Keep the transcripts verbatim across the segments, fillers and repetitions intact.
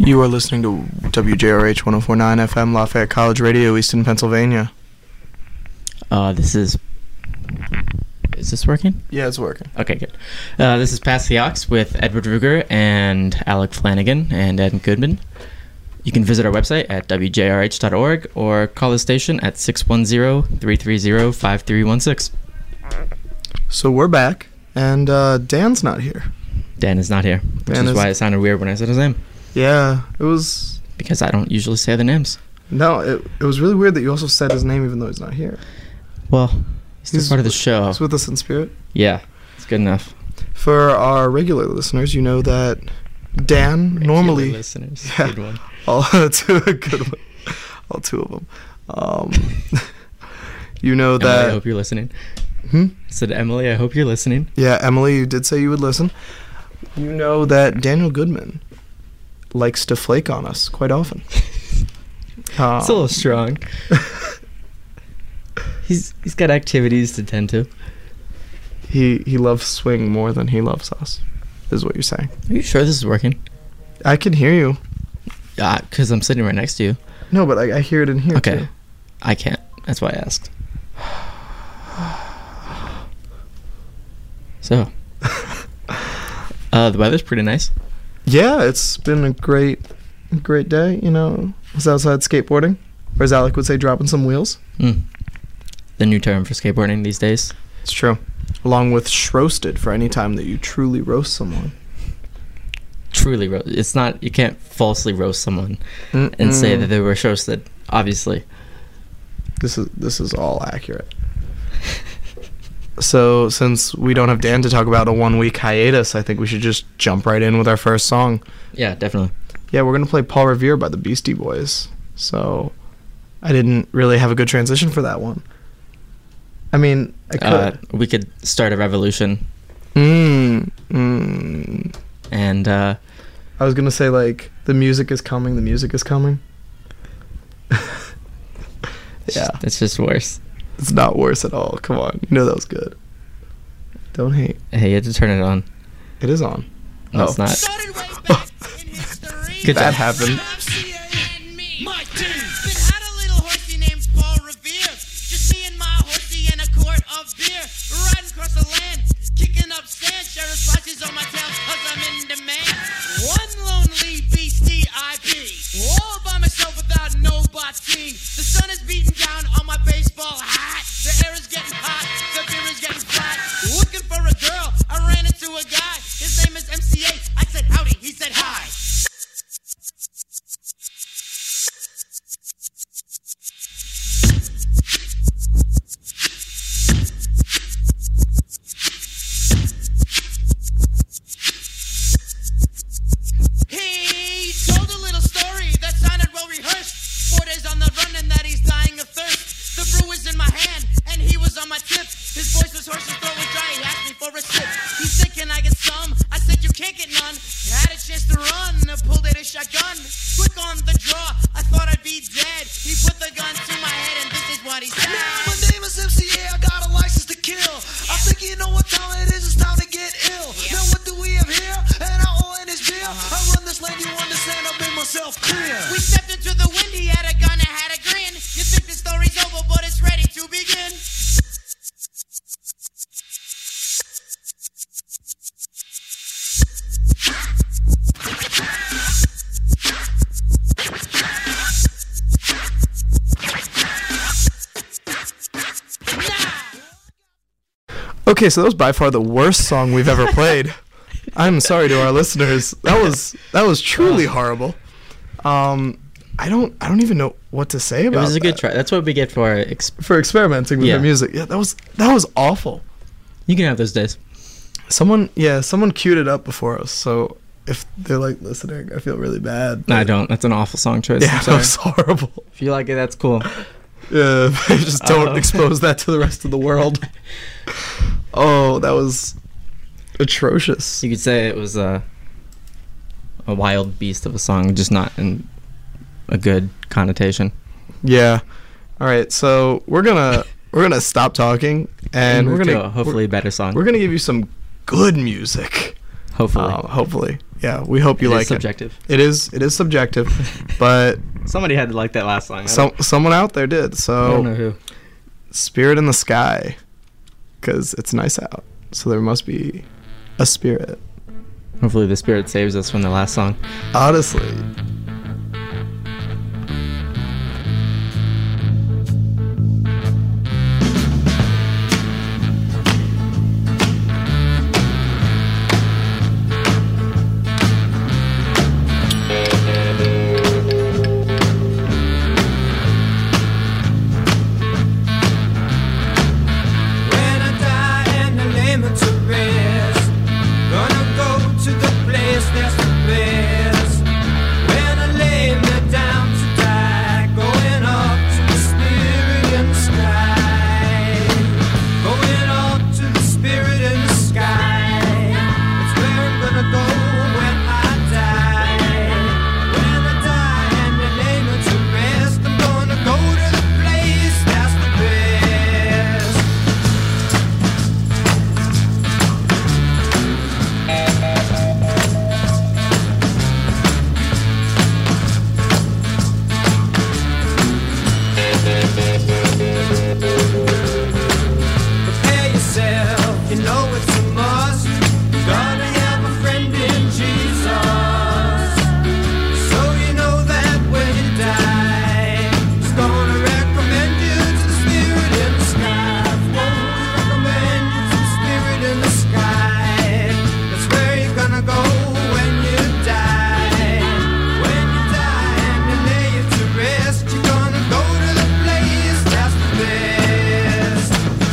You are listening to W J R H one oh four point nine F M, Lafayette College Radio, Easton, Pennsylvania. Uh, this is... Is this working? Yeah, it's working. Okay, good. Uh, this is Pass the Ox with Edward Ruger and Alec Flanagan and Ed Goodman. You can visit our website at w j r h dot org or call the station at six one zero, three three zero, five three one six. So we're back, and uh, Dan's not here. Dan is not here, which Dan is, is why it sounded weird when I said his name. Yeah, it was... Because I don't usually say the names. No, it, it was really weird that you also said his name even though he's not here. Well, he's still He's part of the with- show. He's with us in spirit. Yeah, it's good enough. For our regular listeners, you know that Dan Regular normally... listeners, Yeah. good one. All two, a good one. All two of them. Um, you know Emily, that... I hope you're listening. Hmm? I said, Emily, I hope you're listening. Yeah, Emily, you did say you would listen. You know that Daniel Goodman likes to flake on us quite often. Um, It's a little strong. he's he's got activities to tend to. he he loves swing more than he loves us, is what you're saying. Are you sure this is working? I can hear you. Yeah, because I'm sitting right next to you. No, but I, I hear it in here Okay. too. I can't. That's why I asked. So, uh, the weather's pretty nice. Yeah, it's been a great, great day. You know, I was outside skateboarding, or as Alec would say, dropping some wheels. Mm. The new term for skateboarding these days. It's true. Along with shroasted for any time that you truly roast someone. Truly, ro- it's not. You can't falsely roast someone and say Mm-mm. that they were roasted. Obviously. This is this is all accurate. So, since we don't have Dan to talk about a one-week hiatus, I think we should just jump right in with our first song. Yeah, definitely. Yeah, we're gonna play Paul Revere by the Beastie Boys. So, I didn't really have a good transition for that one. I mean, I could. Uh, we could start a revolution, mm, mm. and uh, I was gonna say like the music is coming. The music is coming. it's Yeah, just, it's just worse. it's not worse at all. Come on, you know that was good. Don't hate. Hey, you had to turn it on. It is on. No, Oh. it's not. Started way back in history. Good That job. happened. M C A and me. My team. Then had a little horsey named Paul Revere. Just me and my horsey in a quart of beer. Riding across the land, kicking up sand. Sheriff slashes on my tail cause I'm in demand. One lonely beastie I be. All by myself without nobody. The sun is beating down on my baseball hat. The air is getting hot, the beer is getting flat. Looking for a girl, I ran into a guy. His name is M C A. I said howdy, he said hi. He told a little story that sounded well rehearsed. Four days on the run and that he's dying of thirst. The brew was in my hand and he was on my tip. His voice was hoarse, his throat was dry. He asked me for a sip. He said, "Can I get some?" I said, "You can't get none." Had a chance to run, I pulled out a shotgun. Quick on the draw, I thought I'd be dead. He put the gun to my head and this is what he said. My name is M C A, I got a license to kill. I think you know what time it is, it's time to get ill. Now what do we have here? And I oil in his beer. I run this land, you understand, I made myself clear. We stepped into the wind, he had a gun, I had a grin. You think the story's over, but it's ready to begin. Okay, so that was by far the worst song we've ever played. I'm sorry to our listeners. That was that was truly horrible. Um, I don't I don't even know what to say It about was a good that. try. That's what we get for our ex- For experimenting with Yeah. the music. Yeah, that was that was awful. You can have those days. Someone yeah, someone queued it up before us. So if they're like listening, I feel really bad. No, I but- don't. That's an awful song choice. Yeah, I'm that sorry. was horrible. If you like it, that's cool. Yeah, just don't Oh. expose that to the rest of the world. Oh, that was atrocious. You could say it was a a wild beast of a song, just not in a good connotation. Yeah. All right, so we're gonna we're gonna stop talking and, And we're move gonna to a hopefully better song. we're, we're gonna give you some good music. Hopefully. Um, hopefully. Yeah, we hope you It is like subjective. it. It is it is subjective, but Somebody had to like that last song. I some don't- someone out there did. I So don't know who. Spirit in the Sky, because it's nice out. So there must be a spirit. Hopefully the spirit saves us from the last song. Honestly. When I die and I lay me to rest, gonna go to the place that's the best. When I lay me down to die, going up to the spirit in the sky, going up to the spirit in the sky. That's where I'm gonna go when I die. When I die and I lay me to rest, I'm gonna go to the place that's the best. Prepare yourself, you know it's a must. You're gonna have a friend in Jesus. So you know that when you die, He's gonna recommend you to the spirit in the sky. Won't recommend you to the spirit in the sky. That's where you're gonna go when you die. When you die and you lay you to rest, you're gonna go to the place that's the best.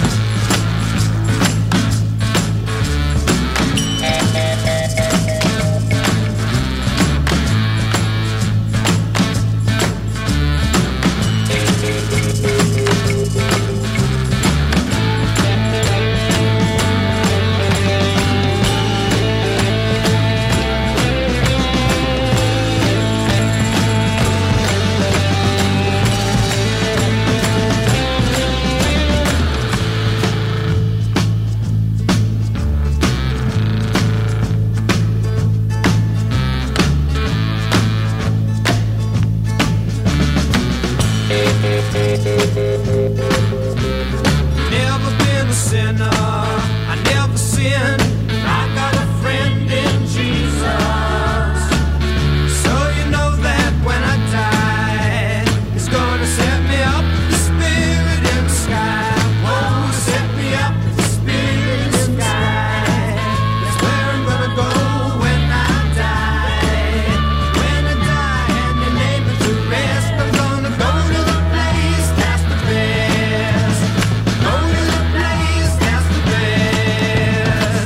Never been a sinner, I never sinned. I got a friend in Jesus. So you know that when I die, He's gonna set me up with the spirit in the sky. Whoa, set me up with the spirit in the sky. That's where I'm gonna go when I die. When I die and you lay me to rest, I'm gonna go to the place that's the best. Go to the place that's the best.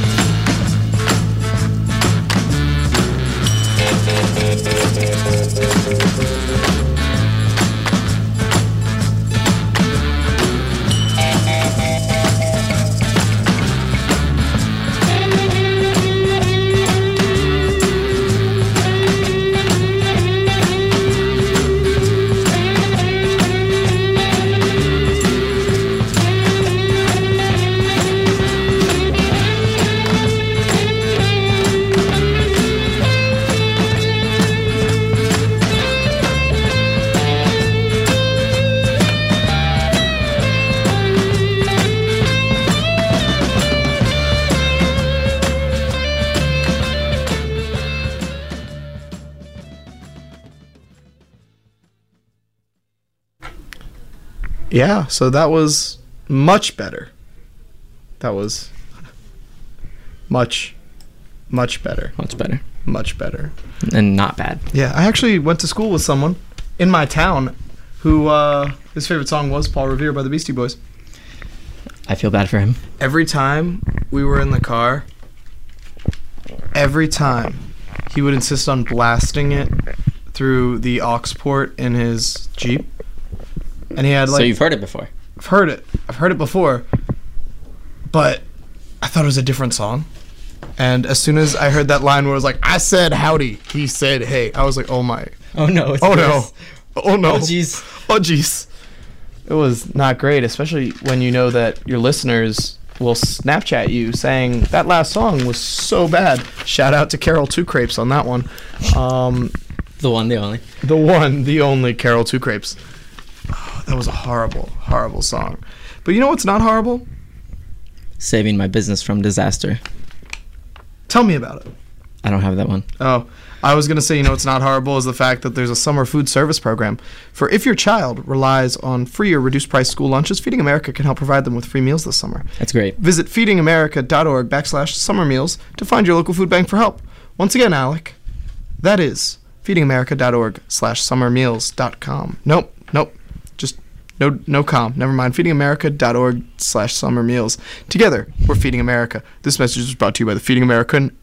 Yeah, so that was much better. That was much, much better. Much better. Much better. And not bad. Yeah, I actually went to school with someone in my town who uh, his favorite song was Paul Revere by the Beastie Boys. I feel bad for him. Every time we were in the car, every time he would insist on blasting it through the aux port in his Jeep. And he had like So you've heard it before. I've heard it. I've heard it before. But I thought it was a different song. And as soon as I heard that line where it was like, I said howdy, he said hey, I was like, oh my. Oh no. It's Oh no. worse. Oh no. Oh jeez. Oh jeez. It was not great, especially when you know that your listeners will Snapchat you saying that last song was so bad. Shout out to Carol Two Crepes on that one. Um, The one, the only. the one, the only Carol Two Crepes. Oh, that was a horrible, horrible song. But you know what's not horrible? Saving my business from disaster. Tell me about it. I don't have that one. Oh, I was going to say, you know what's not horrible is the fact that there's a summer food service program. For if your child relies on free or reduced price school lunches, Feeding America can help provide them with free meals this summer. That's great. Visit feedingamerica.org backslash summer meals to find your local food bank for help. Once again, Alec, that is feedingamerica.org slash summermeals.com. Nope, nope, just no no com. Never mind, feedingamerica.org slash summermeals. Together, we're Feeding America. This message was brought to you by the Feeding American...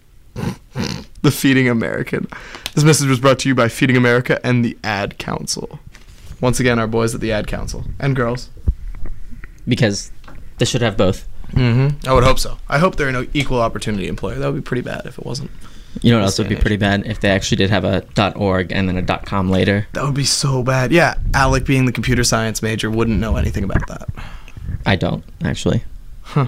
the Feeding American. This message was brought to you by Feeding America and the Ad Council. Once again, our boys at the Ad Council. And girls. Because they should have both. Mm-hmm. I would hope so. I hope they're an equal opportunity employer. That would be pretty bad if it wasn't. You know what This else would day be and pretty bad? If they actually did have a .org and then a .com later. That would be so bad. Yeah, Alec being the computer science major wouldn't know anything about that. I don't, actually. Huh.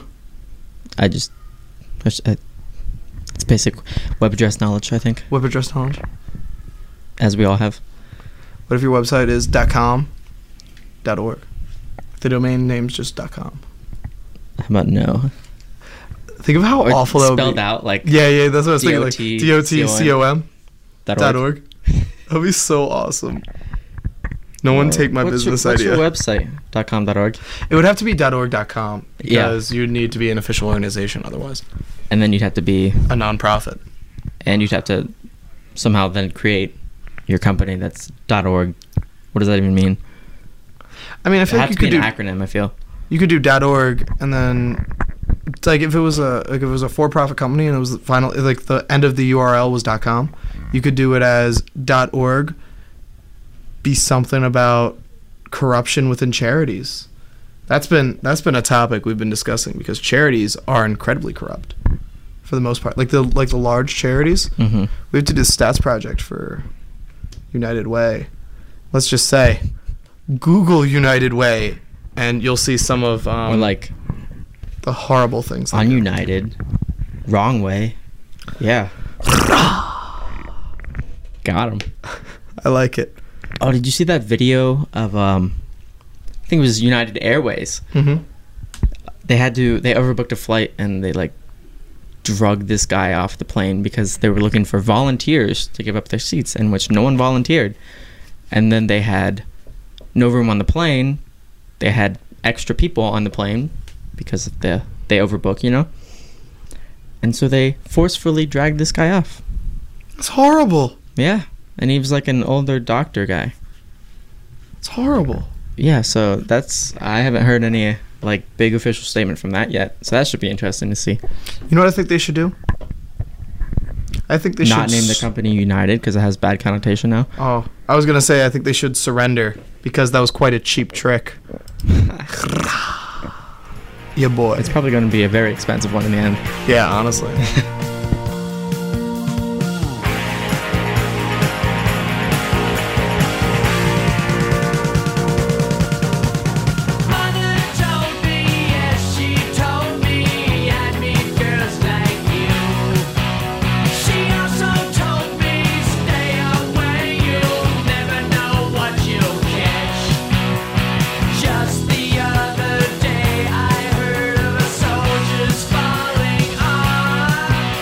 I just... I just- I- It's basic web address knowledge, I think, Web address knowledge. as we all have. What if your website is .com, .org? The domain name's just .com. How about no? Think of how Or awful that would be. spelled out like Yeah, yeah, that's what I was thinking. Like D O T D O T C O M dot dot org. org. That would be so awesome. No one take my What's your- business what's idea. your website? .com dot org. It would have to be .org dot com Yeah. because you'd need to be an official organization otherwise. And then you'd have to be, A nonprofit. and you'd have to somehow then create your company that's .org. What does that even mean? I mean, I It feel like has you to be could an do acronym, I feel. you could do .org and then it's like if it was a like if it was a for-profit company and it was the final like the end of the U R L was .com, you could do it as .org be something about corruption within charities. That's been that's been a topic we've been discussing because charities are incredibly corrupt for the most part. Like the like the large charities, Mm-hmm. we have to do a stats project for United Way. Let's just say Google United Way and you'll see some of um, or like the horrible things. they do. Ununited, wrong way. Yeah. Got him. I like it. Oh, did you see that video of um? I think it was United Airways. Mm-hmm. They had to they overbooked a flight and they like drugged this guy off the plane because they were looking for volunteers to give up their seats, in which no one volunteered. And then they had no room on the plane. They had extra people on the plane because of the they overbook, you know. And so they forcefully dragged this guy off. It's horrible. Yeah, and he was like an older doctor guy. It's horrible. Yeah, so that's I haven't heard any like big official statement from that yet. So that should be interesting to see. You know what I think they should do? I think they Not should name the s- company United because it has bad connotation now. Oh, I was gonna say I think they should surrender because that was quite a cheap trick. Yeah, boy. It's probably going to be a very expensive one in the end. Yeah, honestly. Mother told me, yes, she told me, I'd meet girls like you. She also told me, stay away, you'll never know what you'll catch. Just the other day, I heard of a soldier's falling arm.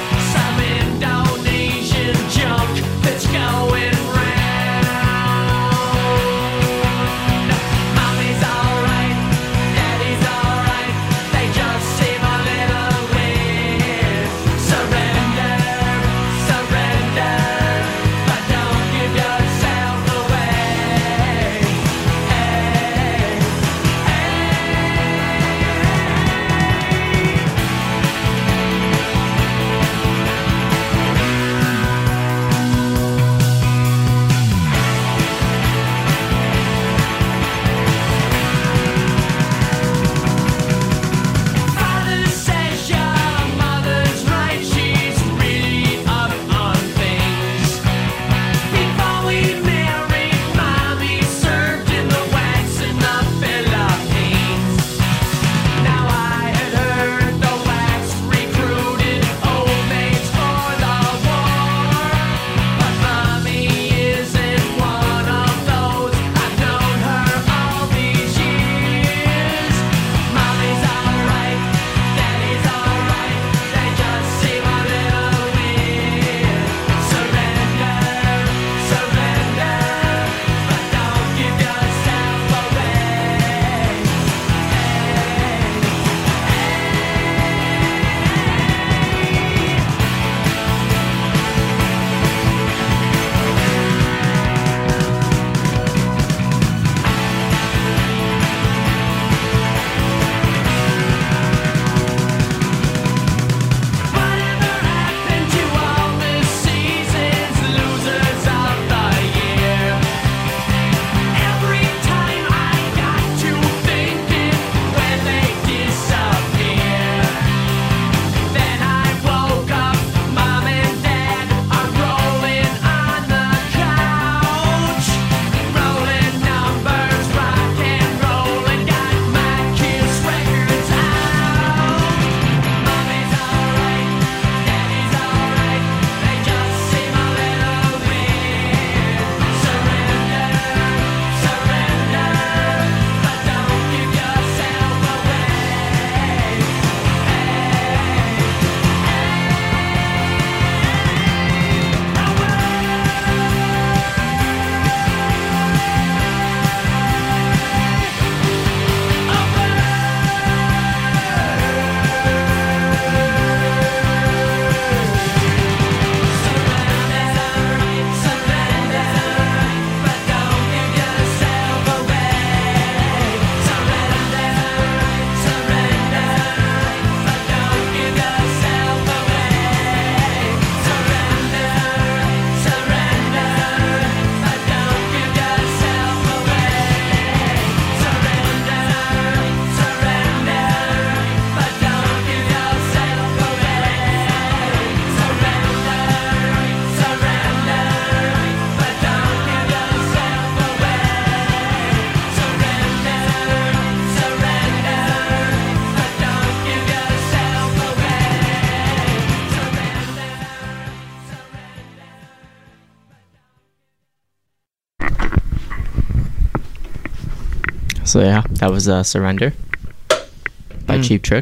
So yeah, that was uh, Surrender by Mm. Cheap Trick.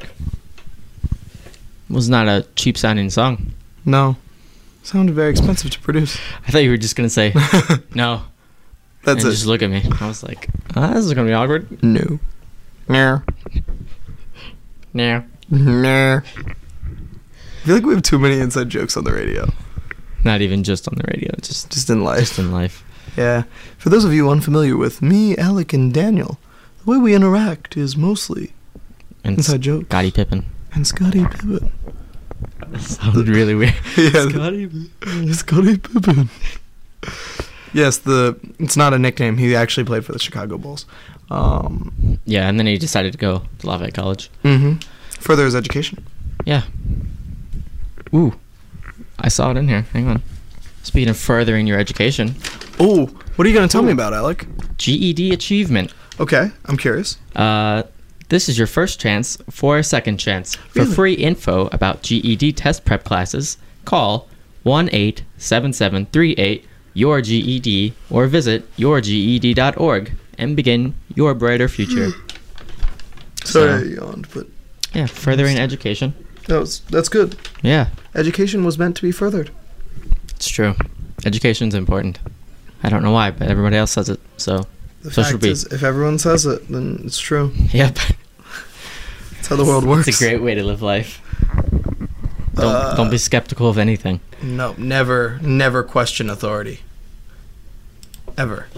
Was not a cheap sounding song. No. Sounded very expensive to produce. I thought you were just gonna say no. That's and it. just look at me. I was like, ah, this is gonna be awkward. No. No. No. No. I feel like we have too many inside jokes on the radio. Not even just on the radio, just Just in life. just in life. Yeah. For those of you unfamiliar with me, Alec, and Daniel, the way we interact is mostly And inside jokes. Scottie Pippen. And Scottie Pippen. That sounded really weird. Yeah. Scottie. Scottie Pippen. Yes, the it's not a nickname. He actually played for the Chicago Bulls. Um, Yeah, and then he decided to go to Lafayette College. hmm Further his education. Yeah. Ooh, I saw it in here. Hang on. Speaking of furthering your education, Oh, what are you going to tell me Ooh. about, Alec? G E D achievement. Okay, I'm curious. Uh, this is your first chance for a second chance. For Really? free info about G E D test prep classes, call one eight seven seven three eight your G E D or visit your G E D dot org and begin your brighter future. Sorry So- I yawned, but Yeah, furthering education. that was, that's good. Yeah, Education was meant to be furthered. it's true. Education's important. I don't know why, but everybody else says it, so The So fact should we. is, if everyone says it, then it's true. Yep. That's how the world works. It's a great way to live life. Don't Uh, don't be skeptical of anything. No, never, never question authority. Ever.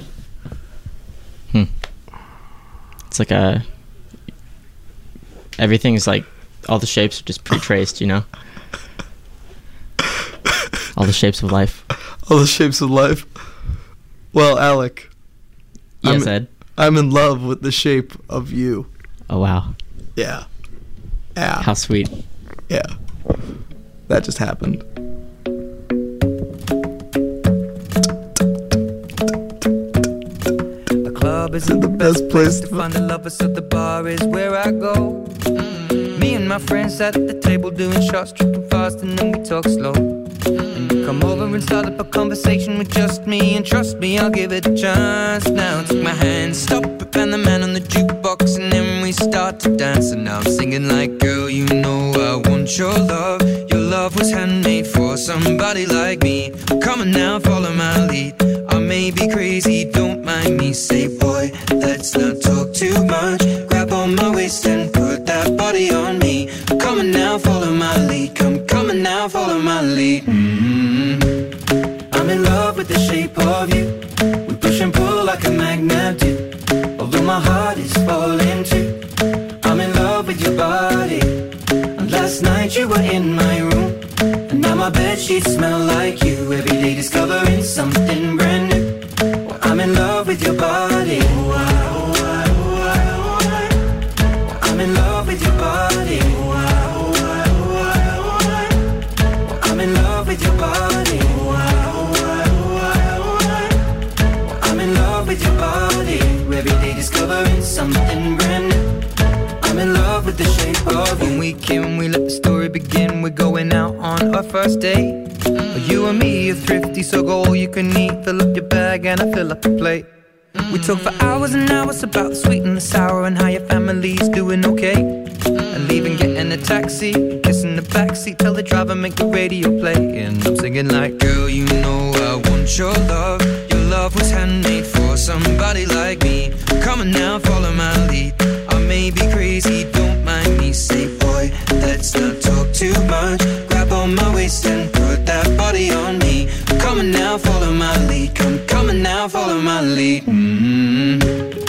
It's like a everything's like all the shapes are just pre-traced, you know. All the shapes of life. All the shapes of life. Well, Alec, Yes, I'm- Ed. I'm in love with the shape of you. Oh wow, Yeah. Yeah. how sweet. Yeah. That just happened. The club isn't the best place to find the lovers, so the bar is where I go. Me and my friends at the table doing shots, tripping fast, and then we talk slow. And you come over and start up a conversation with just me, and trust me, I'll give it a chance. Now take my hand, stop it, and the man on the jukebox, and then we start to dance. And now I'm singing like, girl, you know I want your love. Your love was handmade for somebody like me. Come on now, follow my lead. I may be crazy, don't mind me. Say, boy, let's not talk too much. Grab on my waist and put that body on me. Come on now, follow my lead. Come, come on now, follow my lead. Mm-hmm. I'm in love with the shape of you. We push and pull like a magnet do. Although my heart is falling too. I'm in love with your body. And last night you were in my room. And now my bedsheets smell like you. Every day discovering something brand new. Well, I'm in love with your body. Oh, I, oh, I, oh, I, oh, I. Well, I'm in love with your body. Oh, I, oh, I, oh, I, oh, I. Well, I'm in love with your body. Oh, I, oh, I, oh, I, oh, I. Well, I'm in love with your body. Every day discovering something brand new. I'm in love with the shape of you. When we came, we let the story begin. We're going out on our first date. You and me are thrifty, so go all you can eat. Fill up your bag and I fill up the plate. We talk for hours and hours about the sweet and the sour and how your family's doing okay. And leaving, getting a taxi, kissing the backseat, tell the driver make the radio play. And I'm singing like, girl, you know I want your love. Your love was handmade for somebody like me. Come on now, follow my lead. I may be crazy, don't mind me. Say, boy, let's not talk too much. Grab on my waist and put that body on me. Come on now, follow my lead. Come, come on now, follow my lead. Mm-hmm.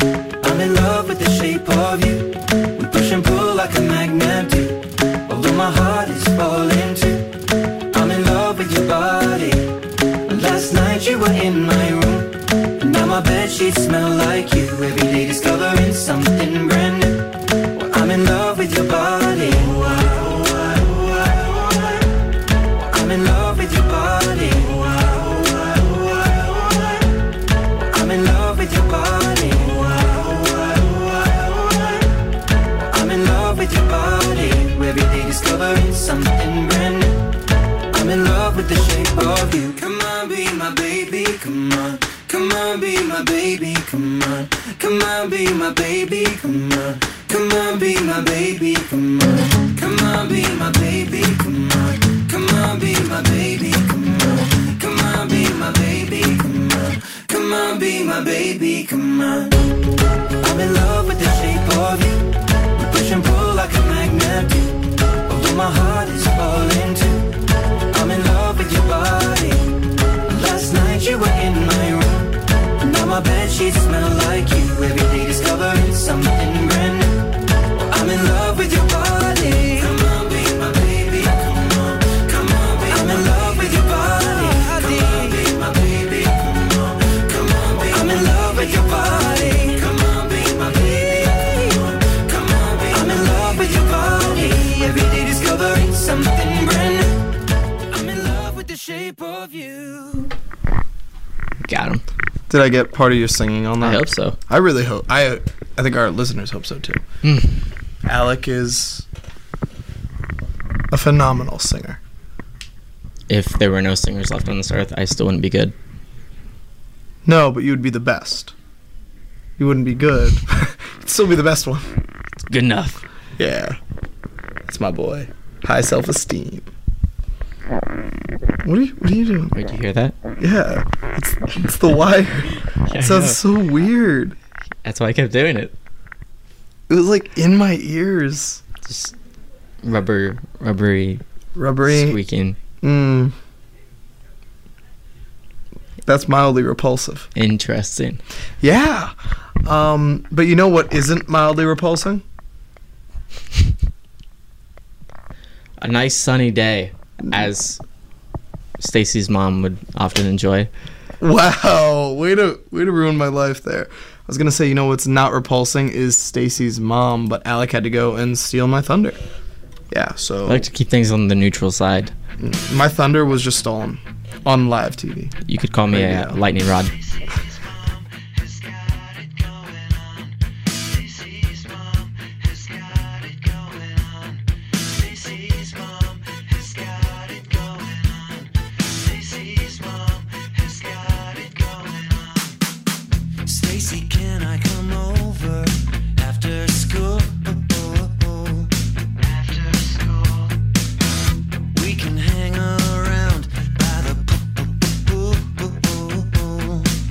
I'm in love with the shape of you. We push and pull like a magnet do. Although my heart is falling too. I'm in love with your body. Last night you were in my room. And now my bedsheets smell like you. Every day discovering something brand new. Well, I'm in love with your body. Oh, I, oh, I, oh, I, oh, I. I'm in love with your body. Oh, I, oh, I, oh, I, oh, I. I'm in love with your body. Oh, I, oh, I, oh, I, oh, I. I'm in love with your body. Every day discovering something brand new. I'm in love with the shape of you. Come on, be my baby, come on. Come on, be my baby, come on. Come on, be my baby, come on. Come on, be my baby, come on. Come on, be my baby, come on. Come on, be my baby, come on. Come on, be my baby, come on. Come on, be my baby, come on. I'm in love with the shape of you. We push and pull like a magnet do. Although my heart is falling too. I'm in love with your body. Last night you were in my room. Now my bed sheets smell like you. Every day discovering something brand new. I'm in love with your body. Come on, be my baby. Come on, come on, be I'm in love with your body. Come on, be my baby. Come on, come on, be I'm in love with your body. Come on, be my baby. Come on, come on, be I'm in love with your body. Every day discovering something brand new. I'm in love with the shape of you. Got him. Did I get part of your singing on that? I hope so. I really hope. I I think our listeners hope so too. Mm. Alec is a phenomenal singer. If there were no singers left on this earth, I still wouldn't be good. No, but you would be the best. You wouldn't be good. You'd still be the best one. It's good enough. Yeah. That's my boy. High self-esteem. What are you, what are you doing? Wait, did you hear that? Yeah. It's, it's the wire. Yeah, It sounds so weird. That's why I kept doing it. It was like in my ears. Just rubber, rubbery, Rubbery. squeaking. Mm. That's mildly repulsive. Interesting. Yeah. Um, but you know what isn't mildly repulsing? A nice sunny day, as Stacy's mom would often enjoy. Wow. Way to way to ruin my life there. I was gonna say, you know what's not repulsing is Stacy's mom, but Alec had to go and steal my thunder. Yeah, so I like to keep things on the neutral side. my thunder was just stolen on live T V. You could call me a Radio. lightning rod. Stacy, can I come over after school? After school, we can hang around by the pool.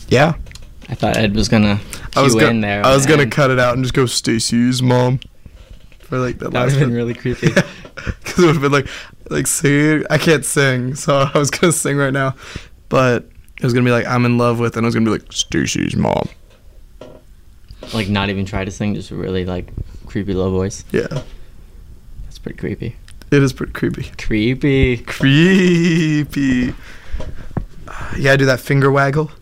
Yeah. I thought Ed was gonna I was cue gonna, in there. I was gonna and cut it out and just go Stacy's mom. For like that, That would last have been bit. really creepy. Because it would have been like, like sing. I can't sing, so I was gonna sing right now, but it was gonna be like I'm in love with, and I was gonna be like Stacy's mom. Like not even try to sing, just really like creepy low voice. Yeah, That's pretty creepy. it is pretty creepy. Creepy. Creepy. You gotta do that finger waggle.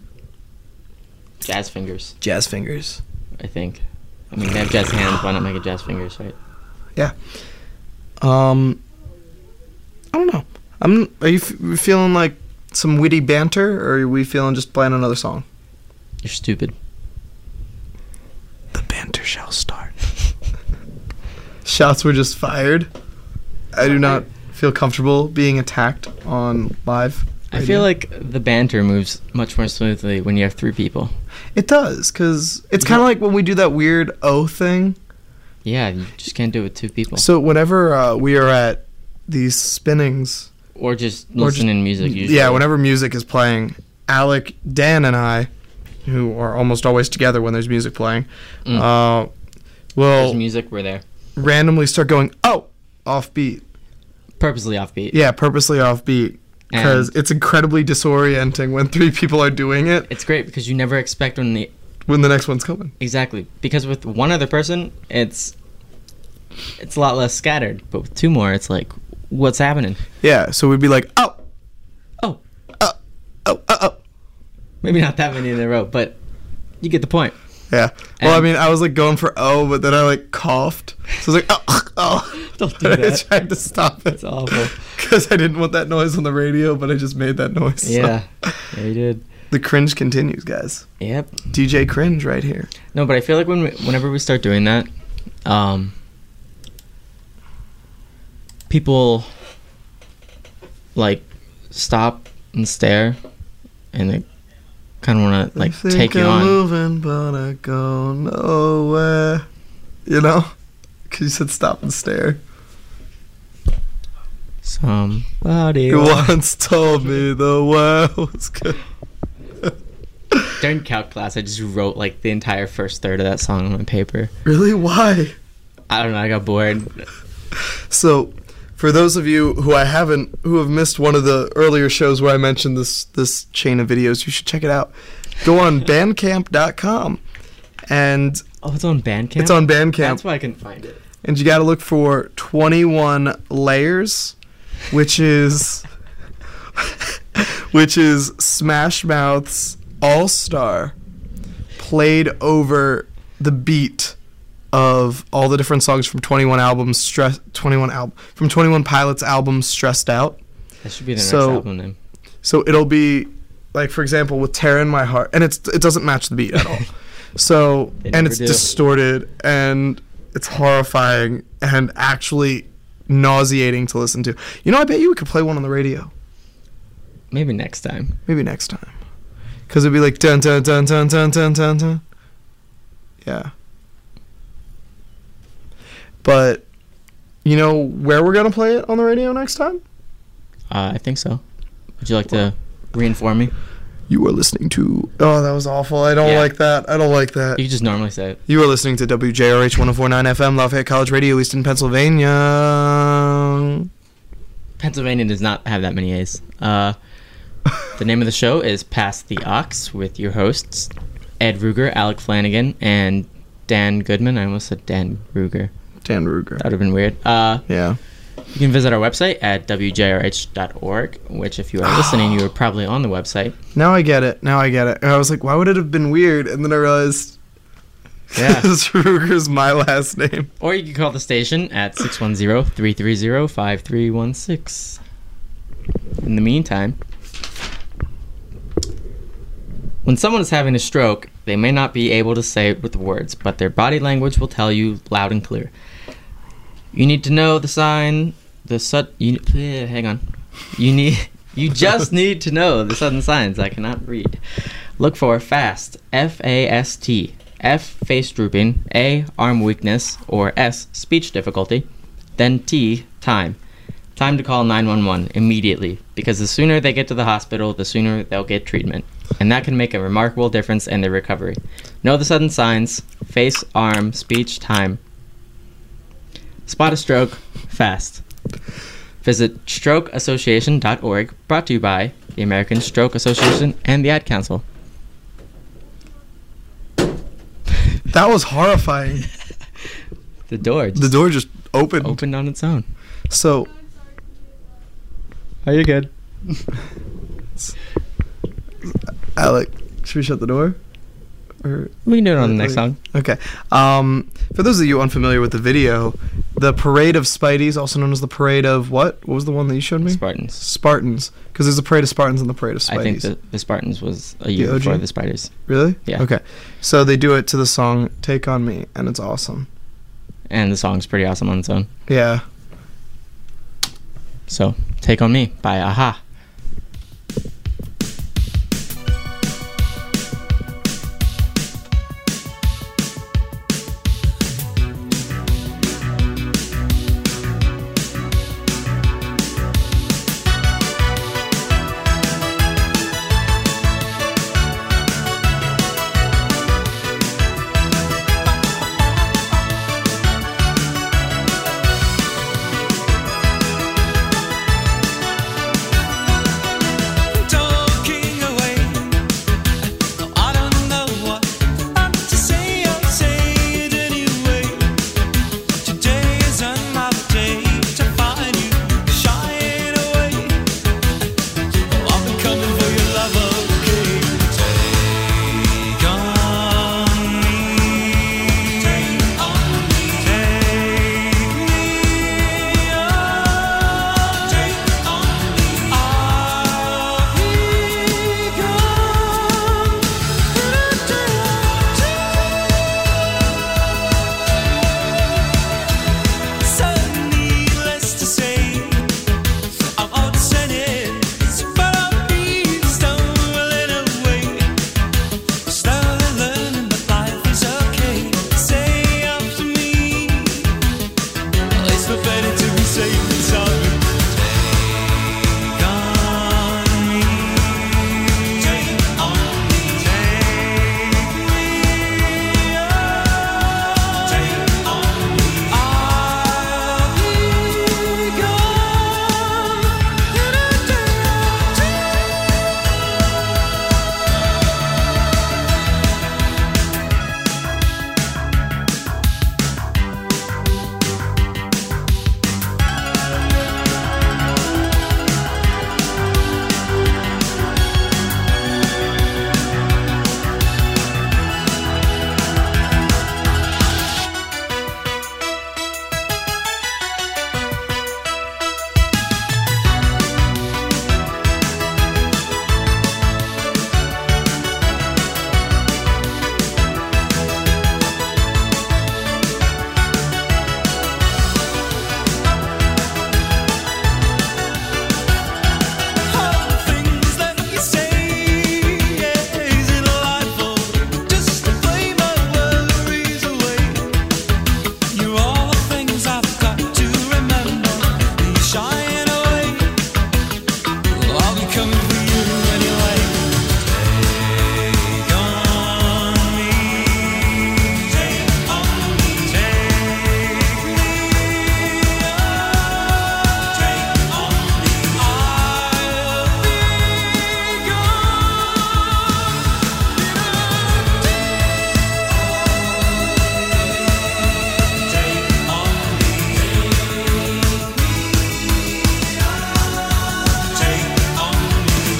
Jazz fingers, Jazz fingers. I think. I mean, they have jazz hands. Why not make it jazz fingers, right? Yeah. Um. I don't know. I'm. Are you f- feeling like some witty banter, or are we feeling just playing another song? You're stupid. The banter shall start. Shots were just fired. I do not feel comfortable being attacked on live. I radio. feel like the banter moves much more smoothly when you have three people. It does, because it's kind of like when we do that weird O thing. Yeah, you just can't do it with two people. So whenever uh, we are at these spinnings, Or just Or just- listening to music. Usually. yeah, whenever music is playing, Alec, Dan, and I, who are almost always together when there's music playing, Mm. uh, There's will music, we're there. randomly start going, oh, off beat. Purposely offbeat. Yeah, purposely off beat. Because And- it's incredibly disorienting when three people are doing it It's great because you never expect when the when the next one's coming. exactly because with one other person it's it's a lot less scattered, but with two more it's like what's happening? Yeah, so we'd be like, oh, Oh, oh, oh, oh, oh. maybe not that many in a row, but you get the point. Yeah. Well, I And- mean, I was like going for oh, but then I like coughed. So I was like, oh, oh. Don't do I that. tried to stop it. It's awful. Because I didn't want that noise on the radio, but I just made that noise. so. Yeah, yeah, you did. The cringe continues, guys. Yep. D J Cringe right here. No, but I feel like when we, whenever we start doing that, um, people like stop and stare, and they kind of want to like I think take you I'm on. moving, but I go nowhere. You know? Because you said stop and stare. Somebody You once told me the world was good. during calc class, I just wrote like the entire first third of that song on my paper. Really? Why? I don't know. I got bored. So, for those of you who I haven't, who have missed one of the earlier shows where I mentioned this this chain of videos, you should check it out. Go on bandcamp dot com, and Oh, it's on Bandcamp. it's on Bandcamp, That's why I couldn't find it. and you got to look for twenty-one Layers, which is which is Smash Mouth's All Star, played over the beat of all the different songs from twenty-one albums, stress twenty-one album from twenty-one Pilots albums, Stressed Out. That should be the So- next album name. So it'll be like, for example, with Tear in My Heart, and it's it doesn't match the beat at all. So They and never it's do. distorted and it's horrifying and actually nauseating to listen to. You know, I bet you we could play one on the radio. Maybe next time. Maybe next time, because it'd be like dun dun dun dun dun dun dun dun. Yeah. But you know where we're gonna play it on the radio next time? Uh, I think so. Would you like to reinform me? You are listening to. Oh, that was awful. I don't Yeah. like that. I don't like that. You could just normally say it. You are listening to W J R H one oh four point nine F M, Lafayette College Radio, Easton, Pennsylvania. Pennsylvania does not have that many A's. Uh, the name of the show is Pass the Aux with your hosts, Ed Ruger, Alec Flanagan, and Dan Goodman. I almost said Dan Ruger. Dan Ruger. That would have been weird. Uh, Yeah. you can visit our website at w j r h dot org, which if you are listening, you are probably on the website. Now I get it. Now I get it. And I was like, why would it have been weird? And then I realized, Yeah. Ruger's my last name. Or you can call the station at six one zero, three three zero, five three one six. In the meantime, when someone is having a stroke, they may not be able to say it with words, but their body language will tell you loud and clear. You need to know the sign, the sud. You, eh, hang on. You need. You just need to know the sudden signs. I cannot read. Look for FAST. F A S T. F. Face drooping. A. Arm weakness. Or S. Speech difficulty. Then T. Time. Time to call nine one one immediately, because the sooner they get to the hospital, the sooner they'll get treatment. and that can make a remarkable difference in their recovery. Know the sudden signs: face, arm, speech, time. Spot a stroke fast. Visit stroke association dot org, brought to you by the American Stroke Association and the Ad Council. That was horrifying. The door just The door just opened. opened on its own. So, Are you good? Alec, should we shut the door? Or We can do it on the next Like- song. Okay. Um, for those of you unfamiliar with the video, the Parade of Spideys, also known as the Parade of what? What was the one that you showed me? Spartans. Spartans. Because there's a Parade of Spartans and the Parade of Spideys. I think the, the Spartans was a year O G? before the Spiders. Really? Yeah. Okay. So they do it to the song "Take on Me," and it's awesome. And the song's pretty awesome on its own. Yeah. So, Take On Me by Aha. Talking away, I don't know what to say. I'll say it anyway. Today is another day to find you shying away. I've been coming for your love, okay? Take on me, take on me, take me, oh, take on me. I'll be gone. So needless to say, I'm upset, but I'll be stumbling away. Slowly learning that life is okay. Say after me, it's no better to be safe than sorry. Take on me, take on me, take me, oh, take on me. I'll be gone in a day or two. All the things that you say, is it delightful just to play my worries away? You're all the things I've got to remember. You're shying away. I'll be coming for you anyway. Take on me, take on me, take me, oh, take on me. I'll be gone. Take on me, take on me.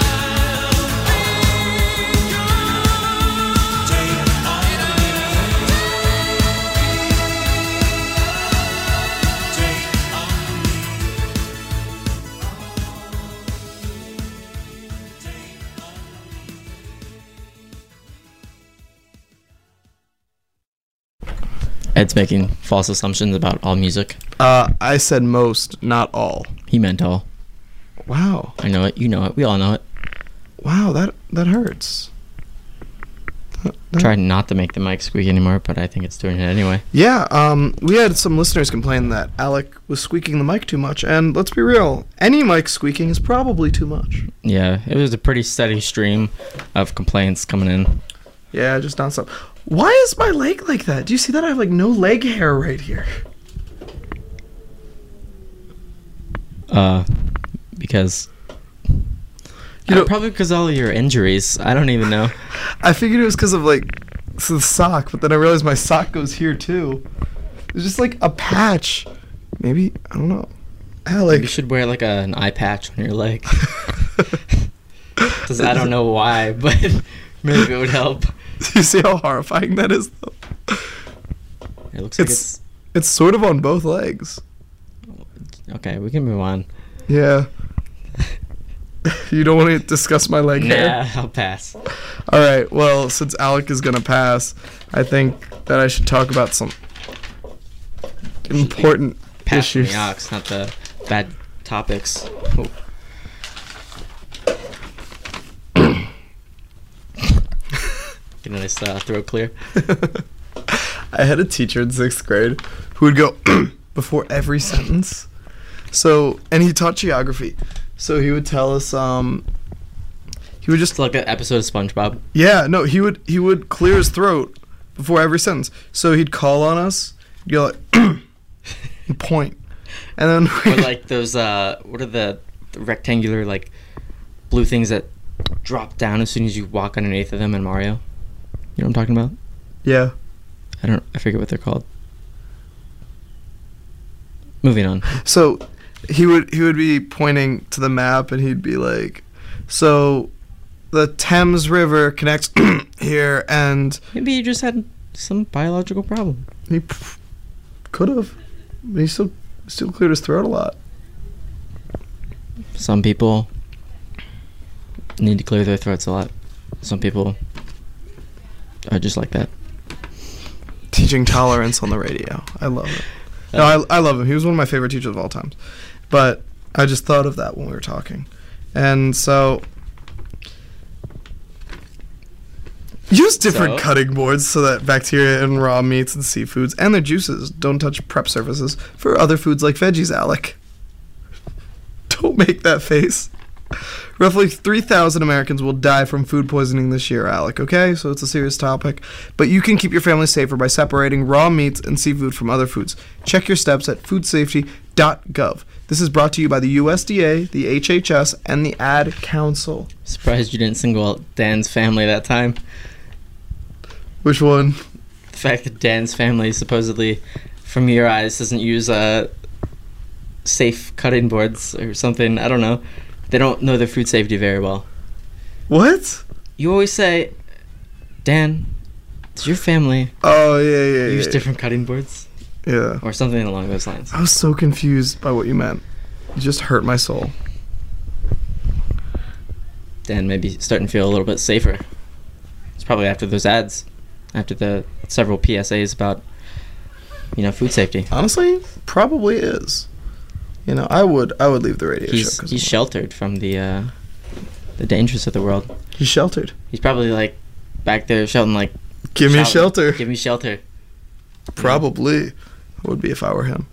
Ed's making false assumptions about all music. Uh, I said most, not all. He meant all. Wow. I know it. You know it. We all know it. Wow, that that hurts. Try not to make the mic squeak anymore, but I think it's doing it anyway. Yeah, um, we had some listeners complain that Alec was squeaking the mic too much, and let's be real, any mic squeaking is probably too much. Yeah, it was a pretty steady stream of complaints coming in. Yeah, just nonstop. Why is my leg like that? Do you see that? I have like no leg hair right here. Uh, because... You uh, know- probably because all of your injuries. I don't even know. I figured it was because of like the sock, but then I realized my sock goes here too. It's just like a patch. Maybe, I don't know. Alec. You should wear like a, an eye patch on your leg. Cause I don't know why, but maybe it would help. Do you see how horrifying that is though? It looks like It's it's... it's sort of on both legs. Okay, we can move on. Yeah. You don't want to discuss my leg hair? Nah, I'll pass. All right. Well, since Alec is gonna pass, I think that I should talk about some important Pass issues. the ox, not the bad topics. Oh. Get a nice uh, throat clear. I had a teacher in sixth grade who would go before every sentence. So, and he taught geography. So he would tell us, um, he would just It's like an episode of SpongeBob. Yeah, no, he would he would clear his throat before every sentence. So he'd call on us, he'd go like, and point, and then Or like those, uh, what are the, the rectangular, like, blue things that drop down as soon as you walk underneath of them in Mario? You know what I'm talking about? yeah. I don't, I forget what they're called. Moving on. So he would he would be pointing to the map, and he'd be like, so the Thames River connects here, and Maybe you just had some biological problem. he could have, but he still still cleared his throat a lot. Some people need to clear their throats a lot. Some people are just like that. Teaching tolerance on the radio. I love it. No, I, I love him. He was one of my favorite teachers of all time. But I just thought of that when we were talking. And so, use different So? cutting boards so that bacteria in raw meats and seafoods and their juices don't touch prep surfaces for other foods like veggies, Alec. Don't make that face. Roughly three thousand Americans will die from food poisoning this year, Alec, okay? So it's a serious topic. But you can keep your family safer by separating raw meats and seafood from other foods. Check your steps at food safety dot gov. This is brought to you by the U S D A, the H H S, and the Ad Council. Surprised you didn't single out Dan's family that time. Which one? The fact that Dan's family supposedly, from your eyes, doesn't use uh, safe cutting boards or something. I don't know. They don't know their food safety very well. What? You always say, Dan, does your family Oh, yeah, yeah, use yeah. different cutting boards? Yeah. Or something along those lines. I was so confused by what you meant. You just hurt my soul. Dan maybe starting to feel a little bit safer. It's probably after those ads. After the several P S As about, you know, food safety. Honestly, probably is. You know, I would I would leave the radio He's show. 'cause he's sheltered from the uh, the dangers of the world. he's sheltered. He's probably like back there shouting like, Give me shouting, shelter. Give me shelter. Probably would be if I were him.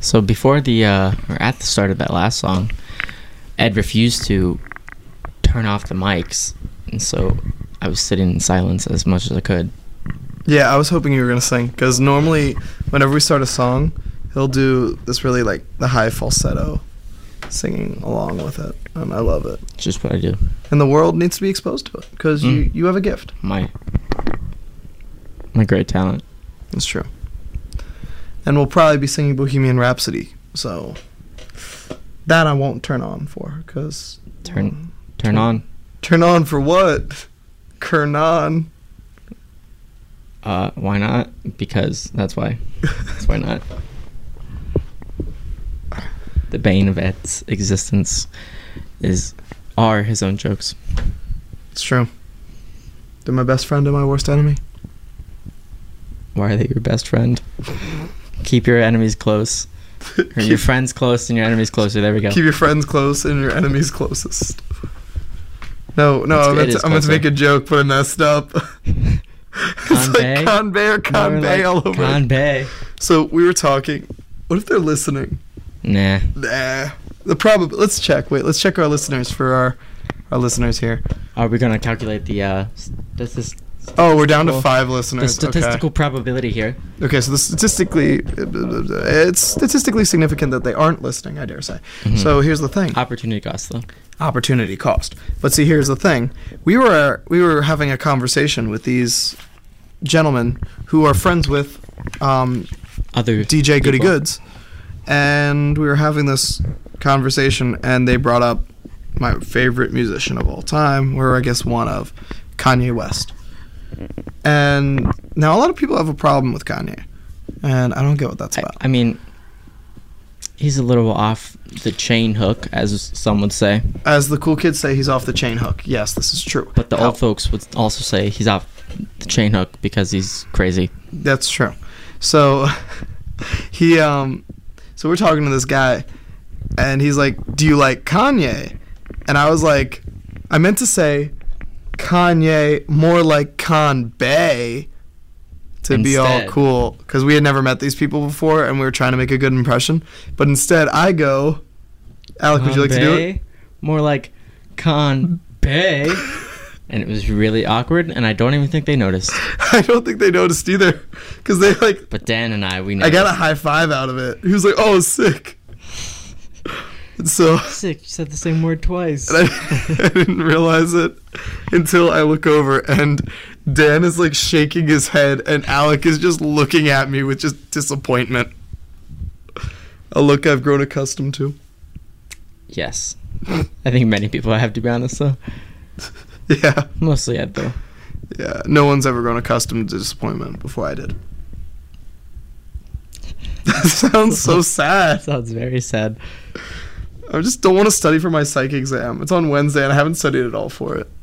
So before the, uh, or at the start of that last song, Ed refused to turn off the mics, and so I was sitting in silence as much as I could. Yeah, I was hoping you were gonna sing, because normally, whenever we start a song, he'll do this really like the high falsetto, singing along with it, and I love it. It's just what I do. And the world needs to be exposed to it, because Mm. you you have a gift. My, my great talent. It's true. And we'll probably be singing Bohemian Rhapsody, so that I won't turn on for, because Turn, turn on. turn on for what? Kernan. Uh, why not? Because that's why. That's why not. The bane of Ed's existence is are his own jokes. It's true. They're my best friend and my worst enemy. Why are they your best friend? Keep your enemies close. Or your friends close and your enemies closer. There we go. Keep your friends close and your enemies closest. No, no, It's- I it meant, is to, I meant to closer. make a joke, but I messed up. It's Conbay? like Conbay or More Conbay like all over. Conbay. So we were talking. What if they're listening? Nah. Nah. The prob. Let's check. Wait. Let's check our listeners for our our listeners here. Are we gonna calculate the uh statis- Oh, we're down to Well, five the listeners. statistical probability here? Okay. Okay. So the statistically, it's statistically significant that they aren't listening. I dare say. Mhm. So here's the thing. Opportunity cost, though. Opportunity cost. But see, here's the thing. We were we were having a conversation with these gentlemen who are friends with um, Other D J Goody people. Goods, and we were having this conversation, and they brought up my favorite musician of all time, or I guess one of, Kanye West. And now a lot of people have a problem with Kanye, and I don't get what that's I, about. I mean, he's a little off the chain hook, as some would say. As the cool kids say, he's off the chain hook. Yes, this is true. But the How- old folks would also say he's off the chain hook because he's crazy. That's true. So he um so we're talking to this guy, and he's like, "Do you like Kanye?" And I was like, I meant to say Kanye, more like Conbay, to be all Instead. cool, because we had never met these people before, and we were trying to make a good impression. But instead, I go, Alec, would you like to do it? Conbay? More like Conbay. And it was really awkward, and I don't even think they noticed. I don't think they noticed either, because they like. But Dan and I, we I noticed. got a high five out of it. He was like, "Oh, sick." And so. Sick, you said the same word twice. And I, I didn't realize it until I look over, and Dan is like shaking his head, and Alec is just looking at me with just disappointment. A look I've grown accustomed to. Yes. I think many people have, to be honest, though. Yeah, Mostly Ed, though. yeah. No one's ever grown accustomed to disappointment before I did. That sounds so sad. Sounds very sad. I just don't want to study for my psych exam. It's on Wednesday, and I haven't studied at all for it.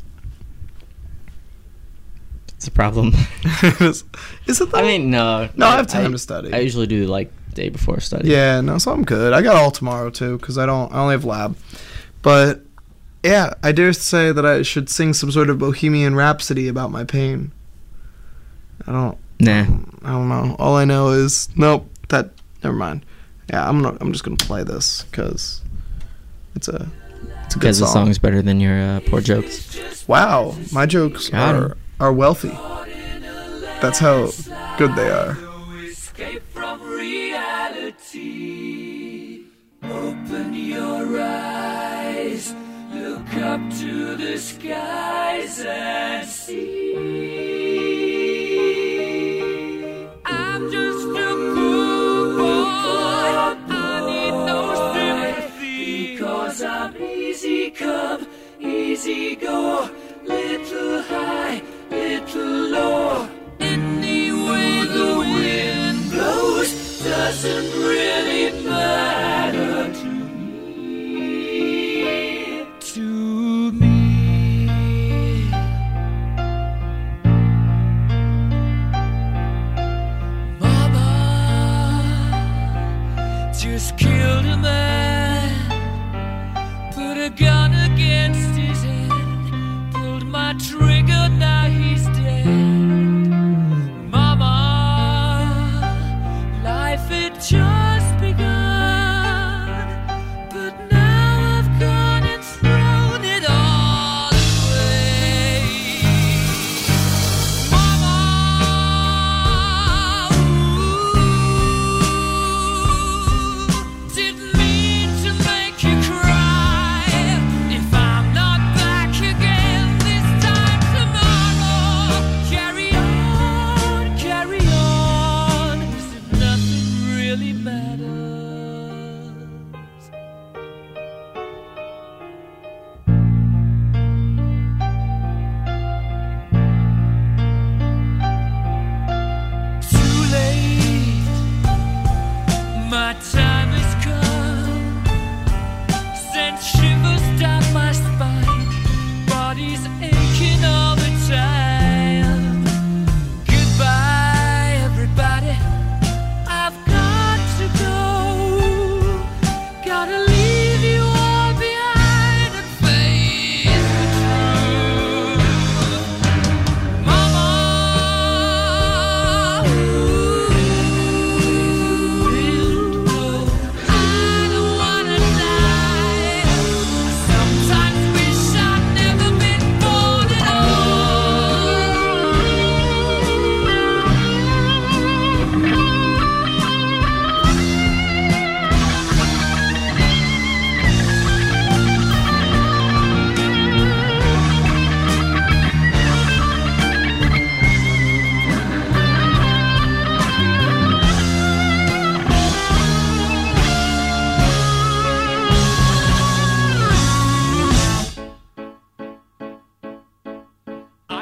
It's a problem. is, is it? Though? I mean, no. No, I have time to study. I usually do, like, day before study. Yeah, no, so I'm good. I got all tomorrow too, because I don't. I only have lab. But yeah, I dare say that I should sing some sort of Bohemian Rhapsody about my pain. I don't. Nah. I don't know. All I know is nope. That never mind. Yeah, I'm not. I'm just gonna play this because it's a. It's a good Because the song. song's better than your uh, poor jokes. Wow, my jokes Got 'em. are are wealthy. That's how good they are. Escape from reality. Open your eyes. Look up to the skies and see. I'm just a poor boy. I need no sympathy. Because I'm easy come, easy go. Little high, little low. Any way the wind blows doesn't really matter to me. To me.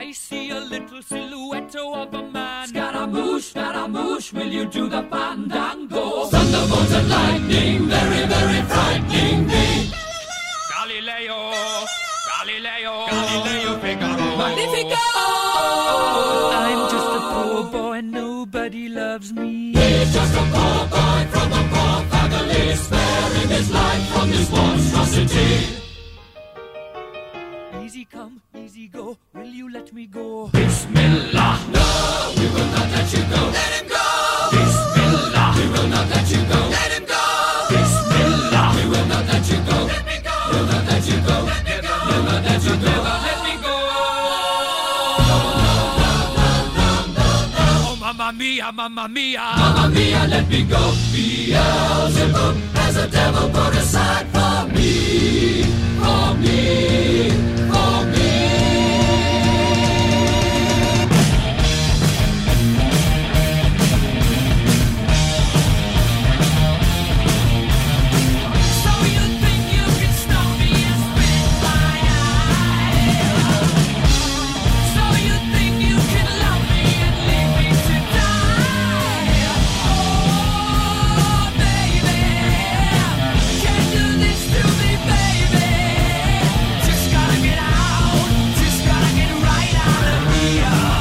I see a little silhouette of a man. Scaramouche, Scaramouche, will you do the fandango? Thunderbolts and lightning, very, very frightening me. Galileo, Galileo, Galileo Figaro. Magnifico! I'm just a poor boy and nobody loves me. He's just a poor boy from a poor family, sparing his life from this monstrosity. Easy come, easy go, will you let me go? Bismillah, no, we will not let you go. Let him go! Bismillah, we will not let you go. Let him go! Bismillah, we will not let you go. Let me go! We'll not let you go. Let me go! We'll not let you go. Let me go! Oh, mamma mia, mamma mia, mamma mia, let me go. Beelzebub has a devil put aside for me, for me, for me. So you think you can stop me and spit my eye? So you think you can love me and leave me to die? Oh, baby, can't do this to me, baby. Just gotta get out, just gotta get right out of here.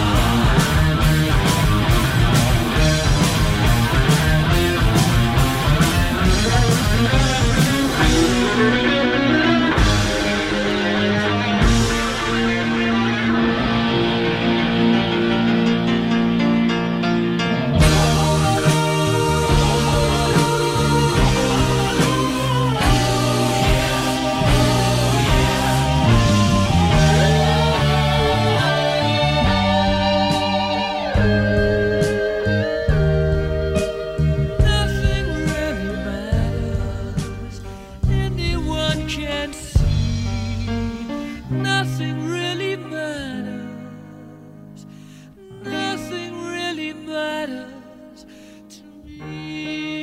Nothing really matters. Anyone can see. Nothing really matters. Nothing really matters to me.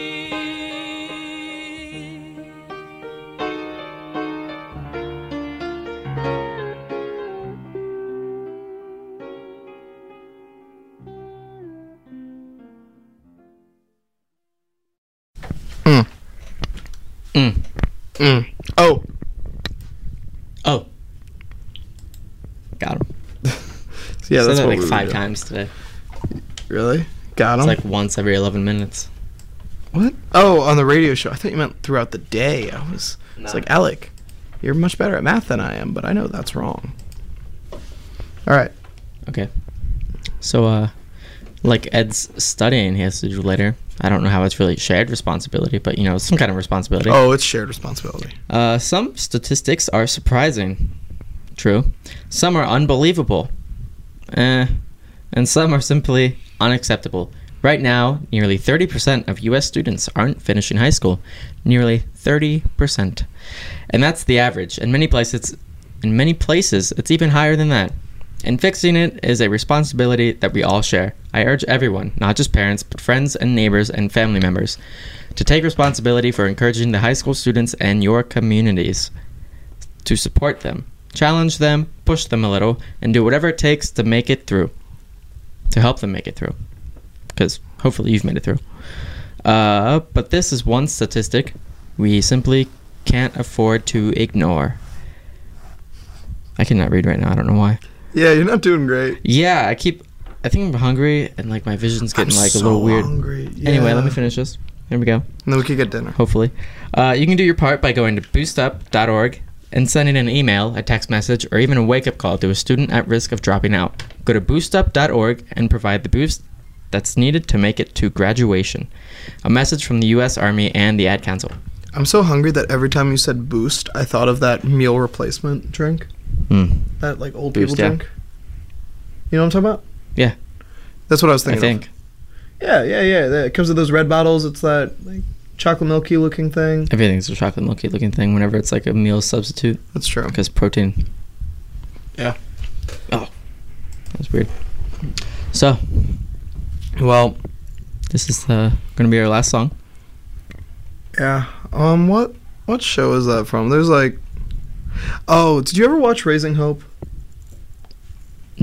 Mm. Mm. Mm. Oh, Oh. Got him. yeah, Said that's that what like we were five doing. times today. Really? Got It's him. like once every eleven minutes. What? Oh, on the radio show. I thought you meant throughout the day. I was. It's No. like Alec, you're much better at math than I am, but I know that's wrong. All right. Okay. So, uh, like Ed's studying he has to do later. I don't know how it's really shared responsibility, but you know, it's some kind of responsibility. Oh, it's shared responsibility. Uh, some statistics are surprising. True. Some are unbelievable. Eh. And some are simply unacceptable. Right now, nearly thirty percent of U S students aren't finishing high school. Nearly thirty percent. And that's the average. In many places, in many places, it's even higher than that. And fixing it is a responsibility that we all share. I urge everyone, not just parents, but friends and neighbors and family members, to take responsibility for encouraging the high school students and your communities, to support them, challenge them, push them a little, and do whatever it takes to make it through, to help them make it through, because hopefully you've made it through. Uh, but this is one statistic we simply can't afford to ignore. I cannot read right now, I don't know why. Yeah, you're not doing great. Yeah, I keep, I think I'm hungry and like my vision's getting I'm like so a little weird. hungry. Anyway, Yeah. let me finish this. Here we go. And then we could get dinner. Hopefully. Uh, you can do your part by going to boost up dot org and sending an email, a text message, or even a wake-up call to a student at risk of dropping out. Go to boost up dot org and provide the boost that's needed to make it to graduation. A message from the U S Army and the Ad Council. I'm so hungry that every time you said boost, I thought of that meal replacement drink. Hmm. That like old Boost, people yeah. drink. You know what I'm talking about? Yeah, That's what I was I thinking. think. Of. Yeah, yeah, yeah. It comes with those red bottles. It's that like chocolate milky looking thing. Everything's a chocolate milky looking thing whenever it's like a meal substitute That's true. because protein. Yeah. Oh, that's weird. So, Well, this is uh, going to be our last song. yeah. Um, what what show is that from? There's like, oh, did you ever watch Raising Hope?